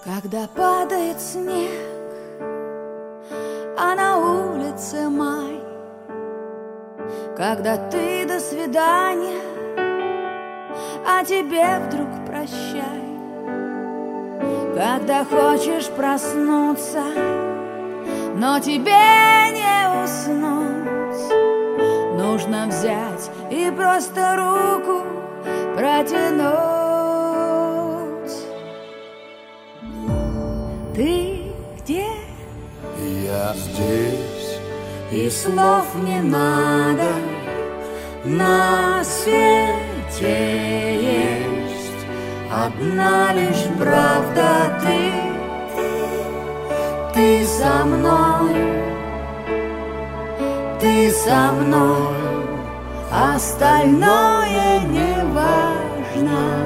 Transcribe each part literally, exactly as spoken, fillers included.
Когда падает снег, а на улице май, когда ты до свидания, а тебе вдруг прощай. Когда хочешь проснуться, но тебе не уснуть, нужно взять и просто руку протянуть. Ты где? Я здесь, И слов не надо, на свете есть одна лишь правда. Ты, ты со мной, ты со мной, остальное не важно.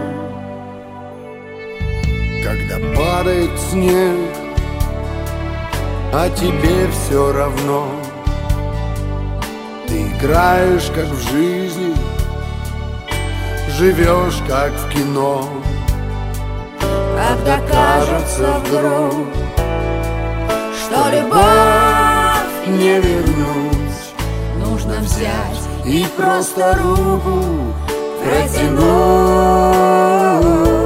когда падает снег, а тебе все равно, ты играешь, как в жизни, живешь, как в кино. Когда кажется вдруг, что любовь не вернуть, нужно взять и просто руку протянуть.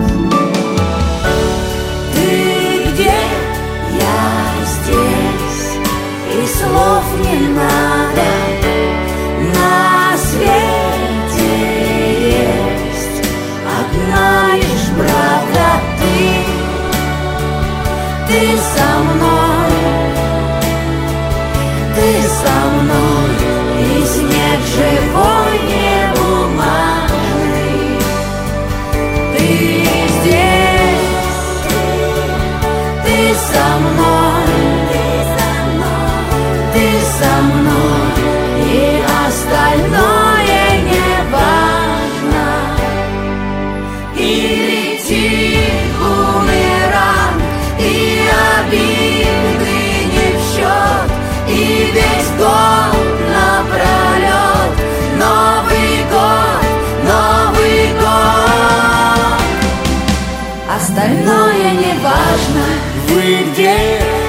Ты где? Я здесь, и слов не надо, на свете есть одна лишь правда. Ты, ты со мной, ты со мной, и снег живой, не бумажный. Ты здесь, ты со мной, ты со мной, и остальное не важно. И летит бумеранг, и обиды не в счет, и весь год напролет Новый год, Новый год. Остальное не важно. Вы где?